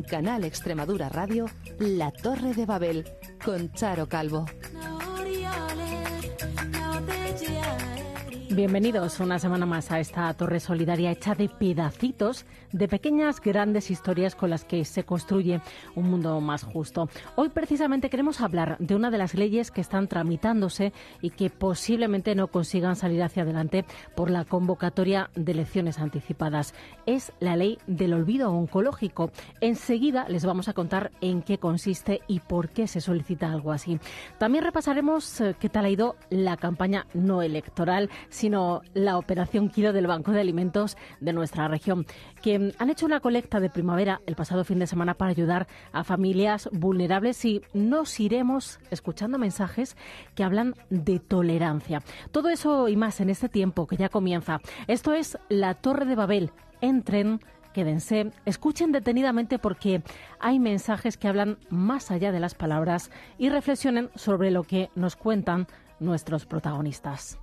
En Canal Extremadura Radio, La Torre de Babel, con Charo Calvo. Bienvenidos una semana más a esta torre solidaria hecha de pedacitos, de pequeñas grandes historias con las que se construye un mundo más justo. Hoy precisamente queremos hablar de una de las leyes que están tramitándose y que posiblemente no consigan salir hacia adelante por la convocatoria de elecciones anticipadas. Es la ley del olvido oncológico. Enseguida les vamos a contar en qué consiste y por qué se solicita algo así. También repasaremos qué tal ha ido la campaña no electoral, sino la Operación Kilo del Banco de Alimentos de nuestra región, que han hecho una colecta de primavera el pasado fin de semana para ayudar a familias vulnerables, y nos iremos escuchando mensajes que hablan de tolerancia. Todo eso y más en este tiempo que ya comienza. Esto es La Torre de Babel. Entren, quédense, escuchen detenidamente porque hay mensajes que hablan más allá de las palabras y reflexionen sobre lo que nos cuentan nuestros protagonistas.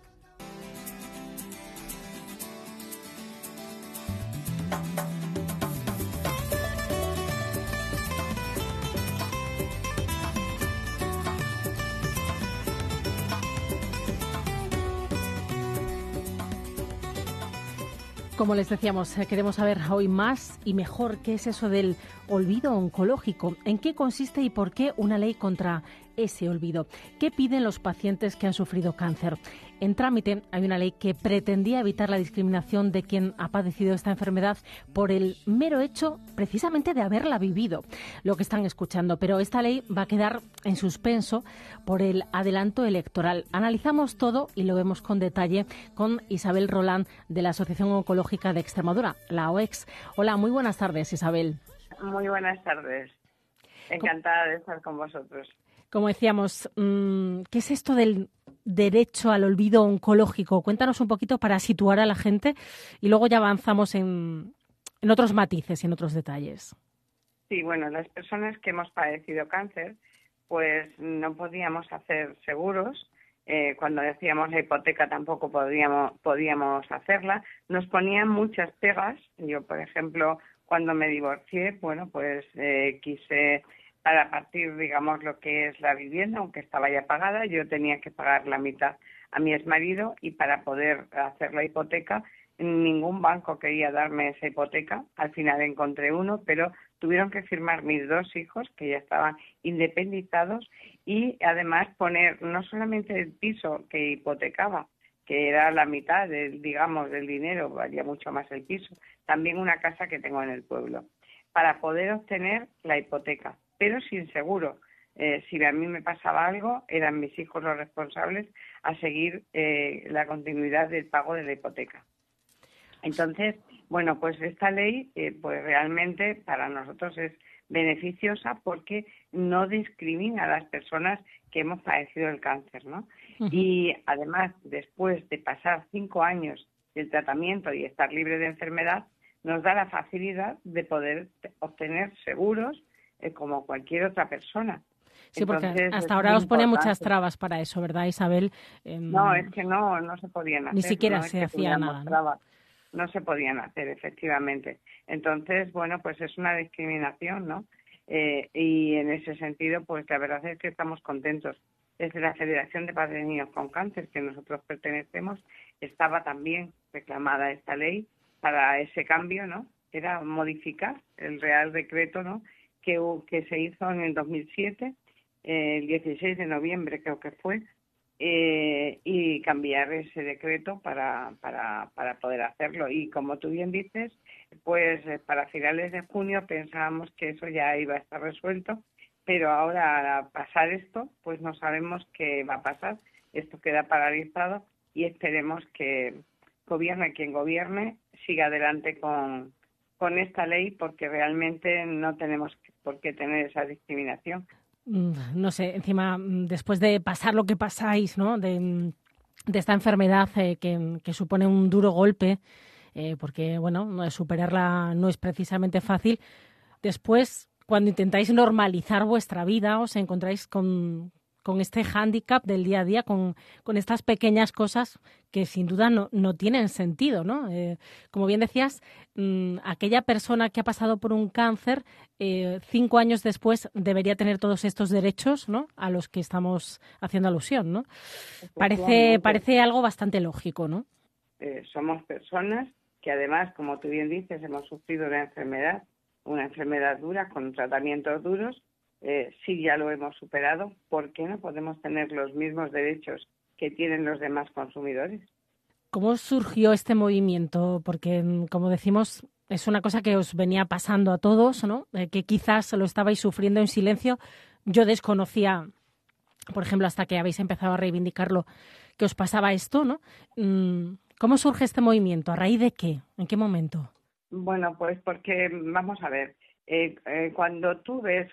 Como les decíamos, queremos saber hoy más y mejor qué es eso del olvido oncológico, en qué consiste y por qué una ley contra ese olvido. ¿Qué piden los pacientes que han sufrido cáncer? En trámite hay una ley que pretendía evitar la discriminación de quien ha padecido esta enfermedad por el mero hecho precisamente de haberla vivido, lo que están escuchando. Pero esta ley va a quedar en suspenso por el adelanto electoral. Analizamos todo y lo vemos con detalle con Isabel Roland de la Asociación Oncológica de Extremadura, la OEX. Hola, muy buenas tardes, Isabel. Muy buenas tardes. Encantada de estar con vosotros. Como decíamos, ¿qué es esto del derecho al olvido oncológico? Cuéntanos un poquito para situar a la gente y luego ya avanzamos en otros matices y en otros detalles. Sí, bueno, las personas que hemos padecido cáncer, pues no podíamos hacer seguros. Cuando decíamos la hipoteca tampoco podíamos hacerla. Nos ponían muchas pegas. Yo, por ejemplo, cuando me divorcié, bueno, pues quise, para partir, digamos, lo que es la vivienda, aunque estaba ya pagada, yo tenía que pagar la mitad a mi exmarido, y para poder hacer la hipoteca, ningún banco quería darme esa hipoteca. Al final encontré uno, pero tuvieron que firmar mis dos hijos, que ya estaban independizados, y además poner no solamente el piso que hipotecaba, que era la mitad del dinero, valía mucho más el piso, también una casa que tengo en el pueblo, para poder obtener la hipoteca, pero sin seguro. Si a mí me pasaba algo, eran mis hijos los responsables a seguir la continuidad del pago de la hipoteca. Entonces, bueno, pues esta ley pues realmente para nosotros es beneficiosa porque no discrimina a las personas que hemos padecido el cáncer, ¿no? Uh-huh. Y además, después de pasar 5 años del tratamiento y estar libre de enfermedad, nos da la facilidad de poder obtener seguros como cualquier otra persona. Sí, entonces, porque hasta ahora os pone muchas trabas para eso, ¿verdad, Isabel? No, es que no se podían hacer. Ni siquiera se hacía nada, ¿no? No se podían hacer, efectivamente. Entonces, bueno, pues es una discriminación, ¿no? Y en ese sentido, pues la verdad es que estamos contentos. Desde la Federación de Padres de Niños con Cáncer, que nosotros pertenecemos, estaba también reclamada esta ley para ese cambio, ¿no? Era modificar el Real Decreto, ¿no?, que se hizo en el 2007, el 16 de noviembre creo que fue, y cambiar ese decreto para poder hacerlo. Y como tú bien dices, pues para finales de junio pensábamos que eso ya iba a estar resuelto, pero ahora al pasar esto, pues no sabemos qué va a pasar. Esto queda paralizado y esperemos que gobierne quien gobierne, siga adelante con esta ley, porque realmente no tenemos por qué tener esa discriminación. No sé, encima, después de pasar lo que pasáis, ¿no?, de esta enfermedad que supone un duro golpe, porque, bueno, superarla no es precisamente fácil, después, cuando intentáis normalizar vuestra vida, os encontráis con con este hándicap del día a día, con estas pequeñas cosas que sin duda no tienen sentido, ¿no? Como bien decías, aquella persona que ha pasado por un cáncer, 5 años después debería tener todos estos derechos, ¿no?, a los que estamos haciendo alusión, ¿no? Parece algo bastante lógico, ¿no? Somos personas que además, como tú bien dices, hemos sufrido una enfermedad dura con tratamientos duros. Sí, ya lo hemos superado. ¿Por qué no podemos tener los mismos derechos que tienen los demás consumidores? ¿Cómo surgió este movimiento? Porque, como decimos, es una cosa que os venía pasando a todos, ¿no? Que quizás lo estabais sufriendo en silencio. Yo desconocía, por ejemplo, hasta que habéis empezado a reivindicarlo, que os pasaba esto, ¿no? ¿Cómo surge este movimiento? ¿A raíz de qué? ¿En qué momento? Bueno, pues porque, vamos a ver, cuando tú ves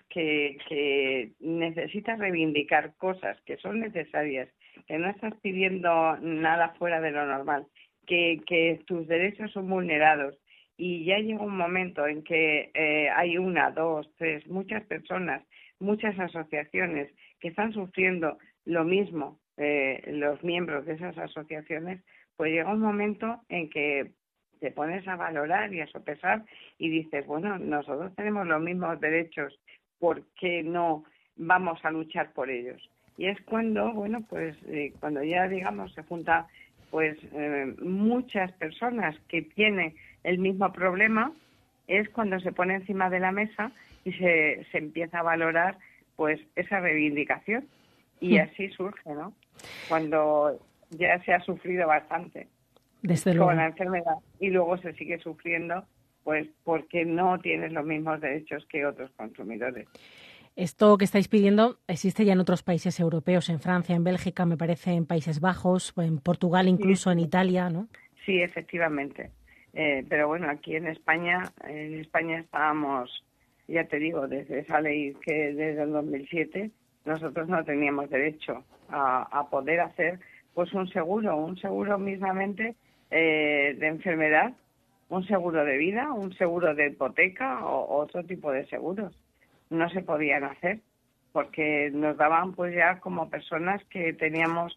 que necesitas reivindicar cosas que son necesarias, que no estás pidiendo nada fuera de lo normal, que tus derechos son vulnerados, y ya llega un momento en que hay 1, 2, 3, muchas personas, muchas asociaciones que están sufriendo lo mismo, los miembros de esas asociaciones, pues llega un momento en que te pones a valorar y a sopesar y dices, bueno, nosotros tenemos los mismos derechos, ¿por qué no vamos a luchar por ellos? Y es cuando, bueno, pues cuando ya, digamos, se junta pues muchas personas que tienen el mismo problema, es cuando se pone encima de la mesa y se empieza a valorar pues esa reivindicación. Y así surge, ¿no? Cuando ya se ha sufrido bastante. Desde luego. Con la enfermedad, y luego se sigue sufriendo pues porque no tienes los mismos derechos que otros consumidores. Esto que estáis pidiendo existe ya en otros países europeos, en Francia, en Bélgica, me parece, en Países Bajos, en Portugal, incluso sí. En Italia, ¿no? Sí, efectivamente. Pero bueno, aquí en España estábamos, ya te digo, desde esa ley que desde el 2007 nosotros no teníamos derecho a poder hacer pues un seguro mismamente de enfermedad, un seguro de vida, un seguro de hipoteca o otro tipo de seguros. No se podían hacer porque nos daban pues ya como personas que teníamos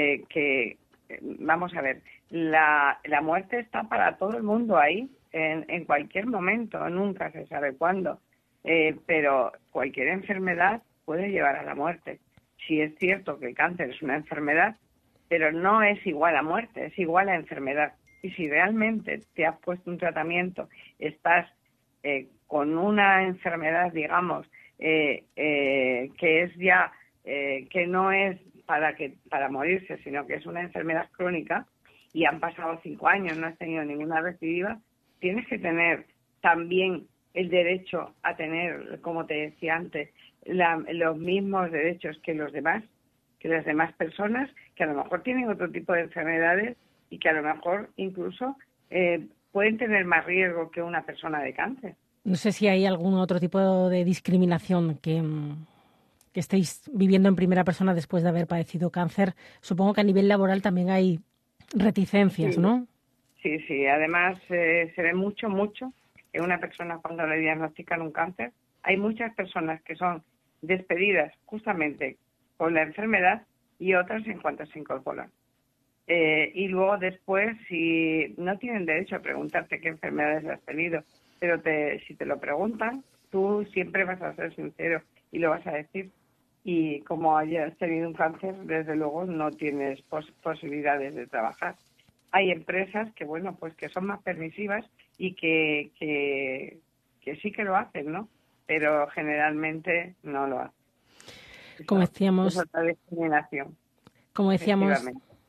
vamos a ver, la muerte está para todo el mundo ahí, en cualquier momento, nunca se sabe cuándo, pero cualquier enfermedad puede llevar a la muerte. Sí es cierto que el cáncer es una enfermedad, pero no es igual a muerte, es igual a enfermedad. Y si realmente te has puesto un tratamiento, estás con una enfermedad, digamos, que es ya, que no es para morirse, sino que es una enfermedad crónica, y han pasado 5 años, no has tenido ninguna recidiva, tienes que tener también el derecho a tener, como te decía antes, los mismos derechos que los demás, que las demás personas que a lo mejor tienen otro tipo de enfermedades y que a lo mejor incluso pueden tener más riesgo que una persona de cáncer. No sé si hay algún otro tipo de discriminación que estéis viviendo en primera persona después de haber padecido cáncer. Supongo que a nivel laboral también hay reticencias, sí, ¿no? Sí. Además, se ve mucho que una persona cuando le diagnostican un cáncer, hay muchas personas que son despedidas justamente con la enfermedad y otras en cuanto se incorporan. Y luego después, si no tienen derecho a preguntarte qué enfermedades has tenido, pero si te lo preguntan, tú siempre vas a ser sincero y lo vas a decir. Y como hayas tenido un cáncer, desde luego no tienes posibilidades de trabajar. Hay empresas que, bueno, pues que son más permisivas y que sí que lo hacen, ¿no? Pero generalmente no lo hacen. Como decíamos, es otra discriminación. Como decíamos,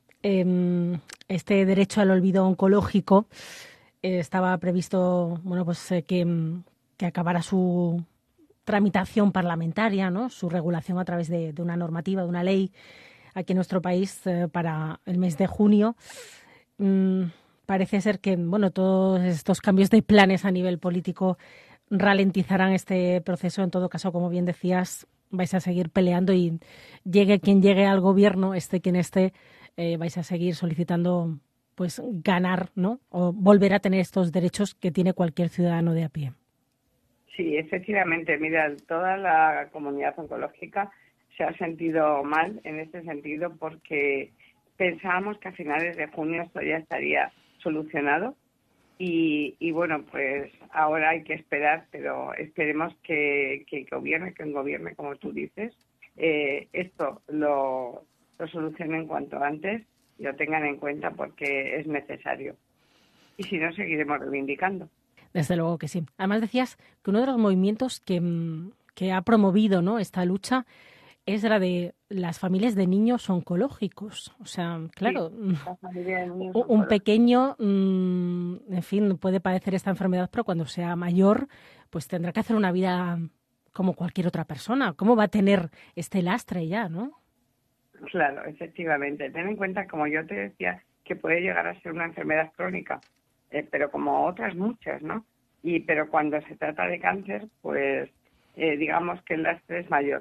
este derecho al olvido oncológico estaba previsto, bueno, pues que acabara su tramitación parlamentaria, ¿no? Su regulación a través de una normativa, de una ley aquí en nuestro país para el mes de junio. Parece ser que, bueno, todos estos cambios de planes a nivel político ralentizarán este proceso. En todo caso, como bien decías, vais a seguir peleando y llegue quien llegue al gobierno, quien esté, vais a seguir solicitando pues ganar, ¿no? O volver a tener estos derechos que tiene cualquier ciudadano de a pie. Sí, efectivamente. Mira, toda la comunidad oncológica se ha sentido mal en este sentido porque pensábamos que a finales de junio esto ya estaría solucionado y bueno, pues ahora hay que esperar, pero esperemos que gobierne, como tú dices, esto lo solucionen cuanto antes y lo tengan en cuenta porque es necesario. Y si no, seguiremos reivindicando. Desde luego que sí. Además decías que uno de los movimientos que ha promovido, ¿no?, esta lucha es la de las familias de niños oncológicos. O sea, claro, sí, un pequeño, en fin, puede padecer esta enfermedad, pero cuando sea mayor, pues tendrá que hacer una vida como cualquier otra persona. ¿Cómo va a tener este lastre ya, no? Claro, efectivamente. Ten en cuenta, como yo te decía, que puede llegar a ser una enfermedad crónica, pero como otras muchas, ¿no? Pero cuando se trata de cáncer, pues digamos que el lastre es mayor.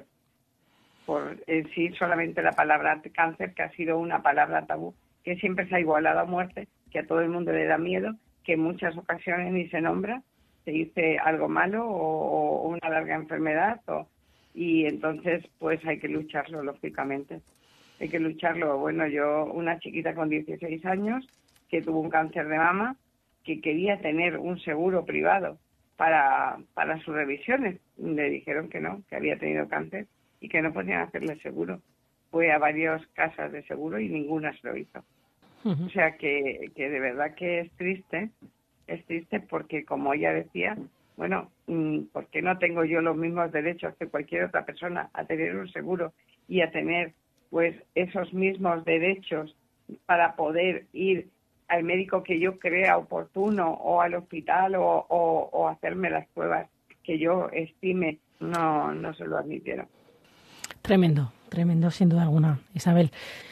Por en sí solamente la palabra cáncer, que ha sido una palabra tabú, que siempre se ha igualado a muerte, que a todo el mundo le da miedo, que en muchas ocasiones ni se nombra, se dice algo malo o una larga enfermedad, y entonces pues hay que lucharlo, lógicamente. Hay que lucharlo. Bueno, yo, una chiquita con 16 años que tuvo un cáncer de mama, que quería tener un seguro privado para sus revisiones, le dijeron que no, que había tenido cáncer y que no podían hacerle seguro. Fue a varias casas de seguro y ninguna se lo hizo. Uh-huh. O sea que de verdad que es triste porque, como ella decía, bueno, ¿por qué no tengo yo los mismos derechos que cualquier otra persona a tener un seguro y a tener pues esos mismos derechos para poder ir al médico que yo crea oportuno o al hospital o hacerme las pruebas que yo estime? No se lo admitieron. Tremendo, sin duda alguna, Isabel.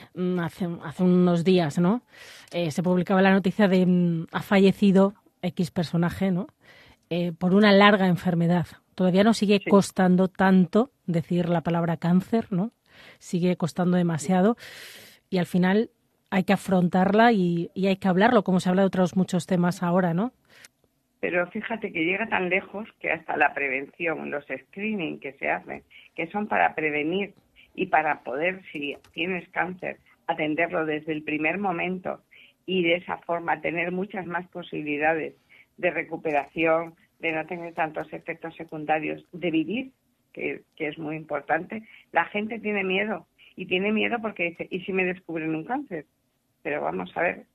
Hace unos días, ¿no? Se publicaba la noticia de ha fallecido X personaje, ¿no? Por una larga enfermedad. Todavía nos sigue costando tanto decir la palabra cáncer, ¿no? Sigue costando demasiado y al final hay que afrontarla y hay que hablarlo, como se habla de otros muchos temas ahora, ¿no? Pero fíjate que llega tan lejos que hasta la prevención, los screening que se hacen, que son para prevenir y para poder, si tienes cáncer, atenderlo desde el primer momento y de esa forma tener muchas más posibilidades de recuperación, de no tener tantos efectos secundarios, de vivir, que es muy importante. La gente tiene miedo y tiene miedo porque dice, ¿y si me descubren un cáncer? Pero vamos a ver,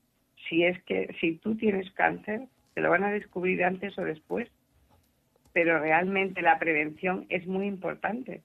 si tú tienes cáncer, te lo van a descubrir antes o después, pero realmente la prevención es muy importante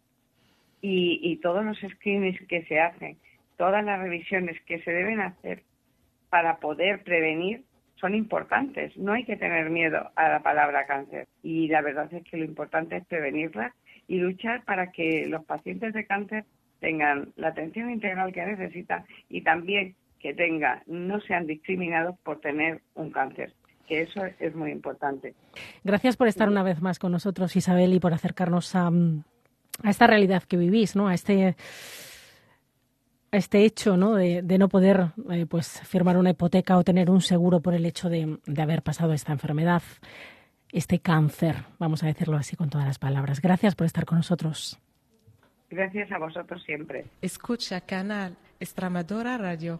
y todos los screenings que se hacen, todas las revisiones que se deben hacer para poder prevenir son importantes. No hay que tener miedo a la palabra cáncer y la verdad es que lo importante es prevenirla y luchar para que los pacientes de cáncer tengan la atención integral que necesitan y también que no sean discriminados por tener un cáncer, que eso es muy importante. Gracias por estar una vez más con nosotros, Isabel, y por acercarnos a esta realidad que vivís, ¿no? A este hecho, ¿no? de no poder pues firmar una hipoteca o tener un seguro por el hecho de haber pasado esta enfermedad, este cáncer, vamos a decirlo así con todas las palabras. Gracias por estar con nosotros. Gracias a vosotros siempre. Escucha Canal Extremadura Radio.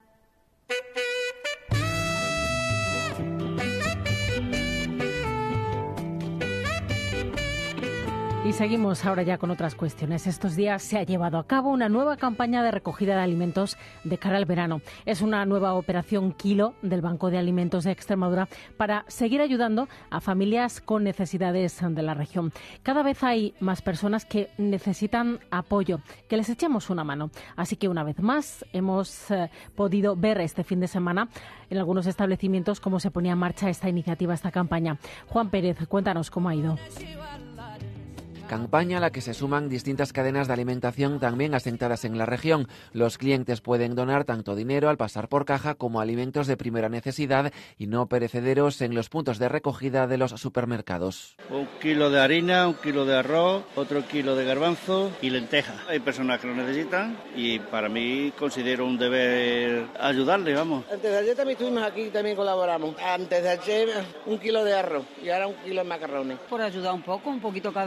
Y seguimos ahora ya con otras cuestiones. Estos días se ha llevado a cabo una nueva campaña de recogida de alimentos de cara al verano. Es una nueva operación Kilo del Banco de Alimentos de Extremadura para seguir ayudando a familias con necesidades de la región. Cada vez hay más personas que necesitan apoyo, que les echemos una mano. Así que una vez más hemos podido ver este fin de semana en algunos establecimientos cómo se ponía en marcha esta iniciativa, esta campaña. Juan Pérez, cuéntanos cómo ha ido. Campaña a la que se suman distintas cadenas de alimentación también asentadas en la región. Los clientes pueden donar tanto dinero al pasar por caja como alimentos de primera necesidad y no perecederos en los puntos de recogida de los supermercados. 1 kilo de harina, 1 kilo de arroz, otro kilo de garbanzo y lentejas. Hay personas que lo necesitan y para mí considero un deber ayudarle, vamos. Antes de ayer también estuvimos aquí, también colaboramos. Antes de ayer 1 kilo de arroz y ahora 1 kilo de macarrones. Por ayudar un poquito cada uno, a ver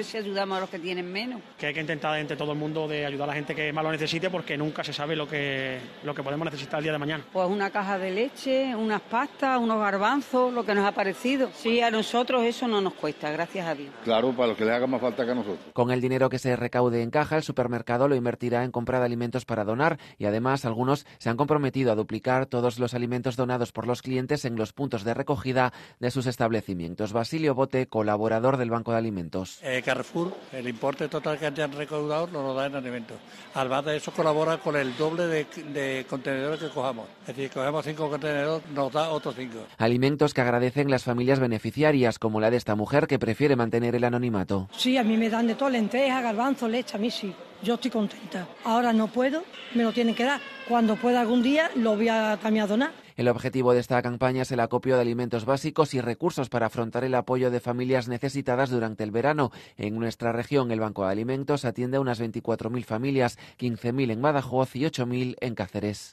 si ayudamos a los que tienen menos. Que hay que intentar entre todo el mundo de ayudar a la gente que más lo necesite, porque nunca se sabe lo que podemos necesitar el día de mañana. Pues una caja de leche, unas pastas, unos garbanzos, lo que nos ha parecido. Sí, a nosotros eso no nos cuesta, gracias a Dios. Claro, para los que les haga más falta que a nosotros. Con el dinero que se recaude en caja, el supermercado lo invertirá en compra de alimentos para donar y además algunos se han comprometido a duplicar todos los alimentos donados por los clientes en los puntos de recogida de sus establecimientos. Basilio Bote, colaborador del Banco de Alimentos. Carrefour, el importe total que han recaudado nos lo da en alimentos. Además de eso colabora con el doble de contenedores que cojamos. Es decir, cogemos 5 contenedores, nos da otros 5. Alimentos que agradecen las familias beneficiarias, como la de esta mujer que prefiere mantener el anonimato. Sí, a mí me dan de todo, lentejas, garbanzo, leche, a mí sí. Yo estoy contenta. Ahora no puedo, me lo tienen que dar. Cuando pueda algún día lo voy a también a donar. El objetivo de esta campaña es el acopio de alimentos básicos y recursos para afrontar el apoyo de familias necesitadas durante el verano. En nuestra región, el Banco de Alimentos atiende a unas 24.000 familias, 15.000 en Badajoz y 8.000 en Cáceres.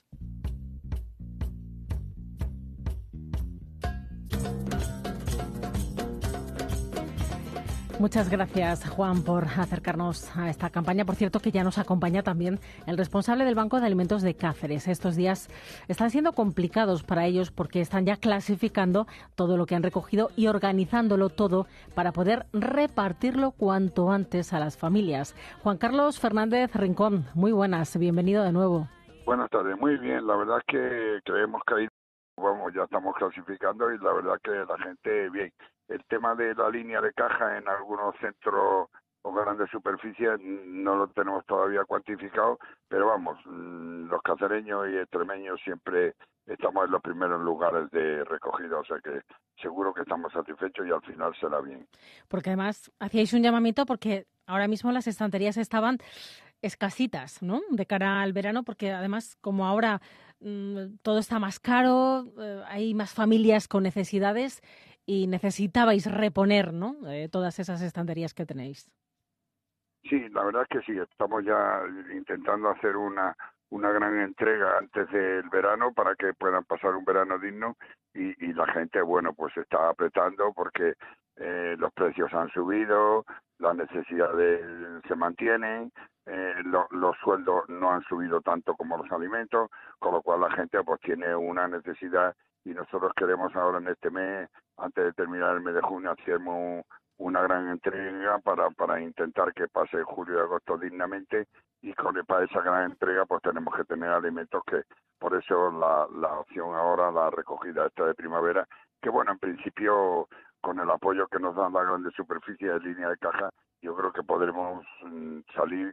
Muchas gracias, Juan, por acercarnos a esta campaña. Por cierto, que ya nos acompaña también el responsable del Banco de Alimentos de Cáceres. Estos días están siendo complicados para ellos porque están ya clasificando todo lo que han recogido y organizándolo todo para poder repartirlo cuanto antes a las familias. Juan Carlos Fernández Rincón, muy buenas, bienvenido de nuevo. Buenas tardes, muy bien. La verdad es que creemos que ahí ya estamos clasificando y la verdad que la gente bien. El tema de la línea de caja en algunos centros o grandes superficies no lo tenemos todavía cuantificado, pero vamos, los cacereños y extremeños siempre estamos en los primeros lugares de recogida, o sea que seguro que estamos satisfechos y al final será bien. Porque además hacíais un llamamiento porque ahora mismo las estanterías estaban escasitas, ¿no?, de cara al verano, porque además como ahora todo está más caro, hay más familias con necesidades y necesitabais reponer, ¿no?, todas esas estanterías que tenéis. Sí, la verdad es que sí, estamos ya intentando hacer una gran entrega antes del verano para que puedan pasar un verano digno y la gente, bueno, pues está apretando porque los precios han subido, las necesidades se mantienen, los sueldos no han subido tanto como los alimentos, con lo cual la gente pues tiene una necesidad y nosotros queremos ahora en este mes, antes de terminar el mes de junio, hacemos una gran entrega para intentar que pase julio y agosto dignamente y para esa gran entrega pues tenemos que tener alimentos que por eso la opción ahora, la recogida esta de primavera, que bueno, en principio con el apoyo que nos dan las grandes superficies de línea de caja, yo creo que podremos salir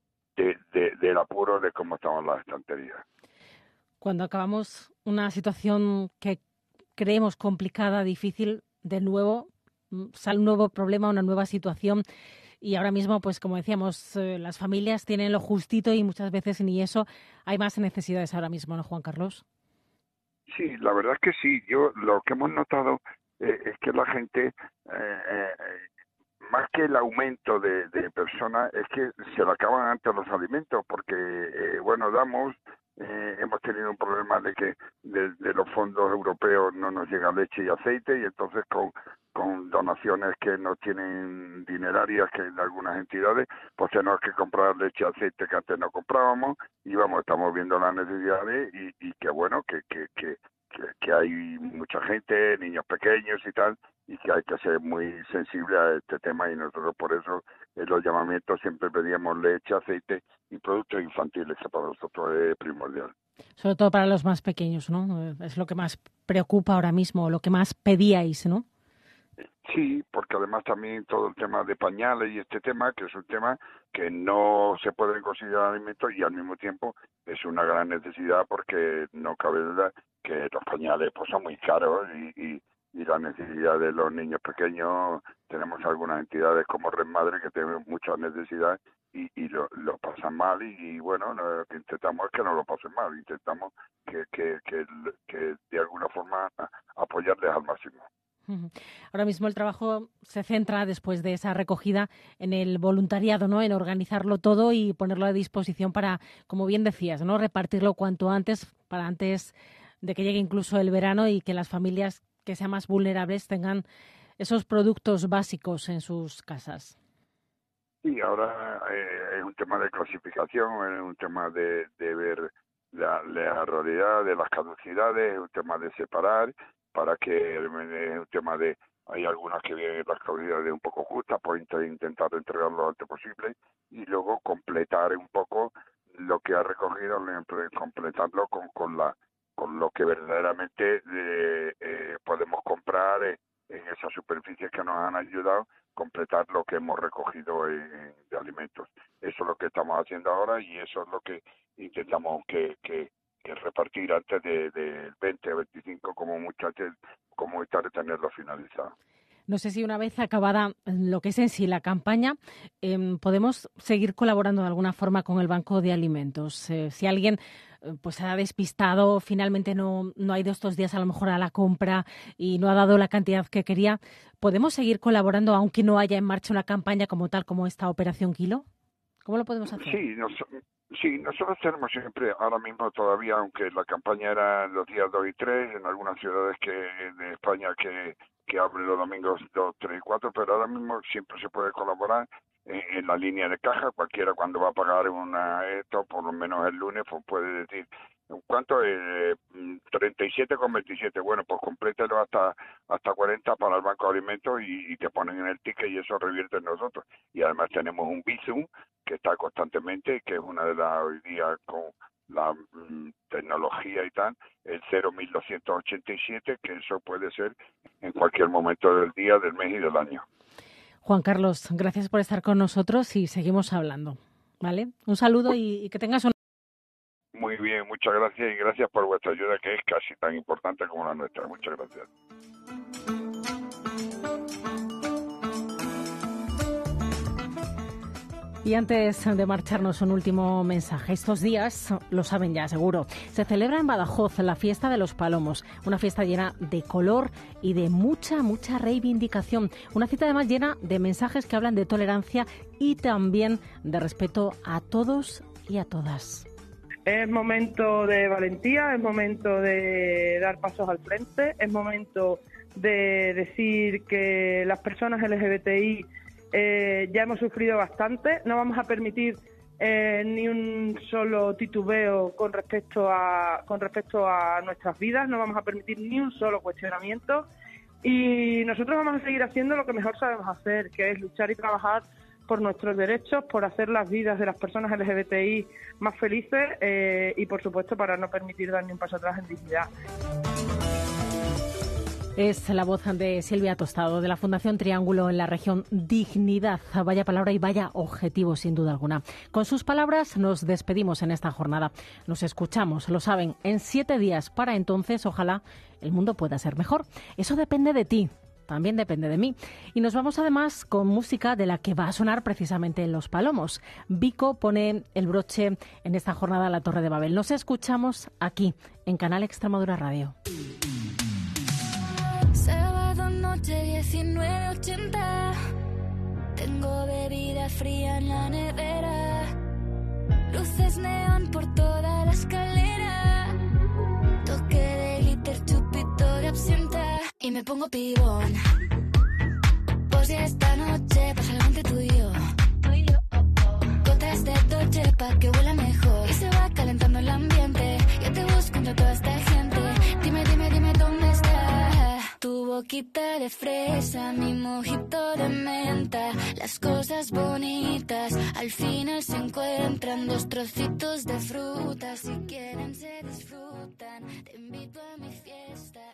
del apuro de cómo estaban las estanterías. Cuando acabamos una situación que creemos complicada, difícil, de nuevo sale un nuevo problema, una nueva situación y ahora mismo, pues como decíamos, las familias tienen lo justito y muchas veces ni eso. Hay más necesidades ahora mismo, ¿no, Juan Carlos? Sí, la verdad es que sí. Lo que hemos notado es que la gente, más que el aumento de personas, es que se le acaban antes los alimentos porque, hemos tenido un problema de que de los fondos europeos no nos llega leche y aceite y entonces con donaciones que no tienen dinerarias que en algunas entidades, pues tenemos que comprar leche y aceite que antes no comprábamos y estamos viendo las necesidades y que bueno, que hay mucha gente, niños pequeños y tal, y que hay que ser muy sensible a este tema y nosotros por eso en los llamamientos siempre pedíamos leche, aceite y productos infantiles, que para nosotros es primordial. Sobre todo para los más pequeños, ¿no? Es lo que más preocupa ahora mismo, lo que más pedíais, ¿no? Sí, porque además también todo el tema de pañales y este tema, que es un tema que no se pueden considerar alimentos y al mismo tiempo es una gran necesidad porque no cabe duda que los pañales pues son muy caros y la necesidad de los niños pequeños, tenemos algunas entidades como Red Madre que tienen mucha necesidad y lo pasan mal y bueno, lo que intentamos es que no lo pasen mal, intentamos que de alguna forma apoyarles al máximo. Ahora mismo el trabajo se centra, después de esa recogida, en el voluntariado, ¿no?, en organizarlo todo y ponerlo a disposición para, como bien decías, ¿no?, repartirlo cuanto antes, para antes de que llegue incluso el verano y que las familias que sean más vulnerables tengan esos productos básicos en sus casas. Sí, ahora es un tema de clasificación, es un tema de ver la realidad de las caducidades, es un tema de separar, para que es un tema de, hay algunas que vienen las caducidades un poco justas, pues intentar entregarlo lo antes posible, y luego completar un poco lo que ha recogido, completarlo con lo que verdaderamente podemos comprar en esas superficies que nos han ayudado, completar lo que hemos recogido de alimentos. Eso es lo que estamos haciendo ahora y eso es lo que intentamos que repartir antes del 20 o 25 como muy tarde tenerlo finalizado. No sé si una vez acabada lo que es en sí la campaña, podemos seguir colaborando de alguna forma con el Banco de Alimentos. Si alguien pues se ha despistado, finalmente no ha ido estos días a lo mejor a la compra y no ha dado la cantidad que quería, ¿podemos seguir colaborando aunque no haya en marcha una campaña como tal como esta Operación Kilo? ¿Cómo lo podemos hacer? Sí, nosotros tenemos siempre, ahora mismo todavía, aunque la campaña era los días 2 y 3, en algunas ciudades de España que abren los domingos 2, 3 y 4, pero ahora mismo siempre se puede colaborar en la línea de caja. Cualquiera cuando va a pagar esto, por lo menos el lunes, pues puede decir, ¿cuánto es? 37,27. Bueno, pues complételo hasta 40 para el Banco de Alimentos y te ponen en el ticket y eso revierte en nosotros. Y además tenemos un Bizum que está constantemente, que es una de las hoy día con la tecnología y tal, el 01287, que eso puede ser en cualquier momento del día, del mes y del año. Juan Carlos, gracias por estar con nosotros y seguimos hablando, ¿vale? Un saludo y que tengas un... Muy bien, muchas gracias y gracias por vuestra ayuda, que es casi tan importante como la nuestra. Muchas gracias. Y antes de marcharnos, un último mensaje. Estos días, lo saben ya seguro, se celebra en Badajoz la fiesta de los Palomos, una fiesta llena de color y de mucha reivindicación. Una cita además llena de mensajes que hablan de tolerancia y también de respeto a todos y a todas. Es momento de valentía, es momento de dar pasos al frente, es momento de decir que las personas LGBTI ya hemos sufrido bastante. No vamos a permitir ni un solo titubeo con respecto a nuestras vidas, no vamos a permitir ni un solo cuestionamiento y nosotros vamos a seguir haciendo lo que mejor sabemos hacer, que es luchar y trabajar por nuestros derechos, por hacer las vidas de las personas LGBTI más felices y por supuesto para no permitir dar ni un paso atrás en dignidad. Es la voz de Silvia Tostado, de la Fundación Triángulo en la región. Dignidad, vaya palabra y vaya objetivo, sin duda alguna. Con sus palabras nos despedimos en esta jornada. Nos escuchamos, lo saben, en 7 días. Para entonces, ojalá el mundo pueda ser mejor. Eso depende de ti, también depende de mí. Y nos vamos además con música de la que va a sonar precisamente en Los Palomos. Vico pone el broche en esta jornada a la Torre de Babel. Nos escuchamos aquí, en Canal Extremadura Radio. Sábado noche 19:80. Tengo bebida fría en la nevera. Luces neón por toda la escalera. Toque de glitter, chupito de absenta. Y me pongo pibón. Pues ya esta noche pasa algo entre tú y yo. Gotas de Dolce pa' que huela mejor. Y se va calentando el ambiente. Yo te busco entre toda esta gente. Dime dónde está. Tu boquita de fresa, mi mojito de menta. Las cosas bonitas al final se encuentran. 2 trocitos de fruta, si quieren se disfrutan. Te invito a mi fiesta.